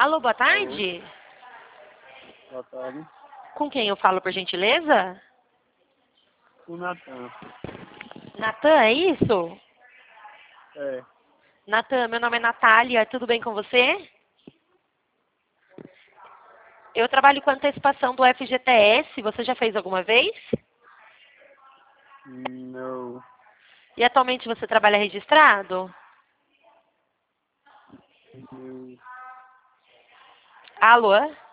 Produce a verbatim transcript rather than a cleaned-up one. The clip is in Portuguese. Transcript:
Alô, boa Alô, tarde. boa tarde. Com quem eu falo, por gentileza? O Natan. Natan, é isso? É, Natan, meu nome é Natália, tudo bem com você? Eu trabalho com antecipação do F G T S, você já fez alguma vez? não. E atualmente você trabalha registrado? não. Alô?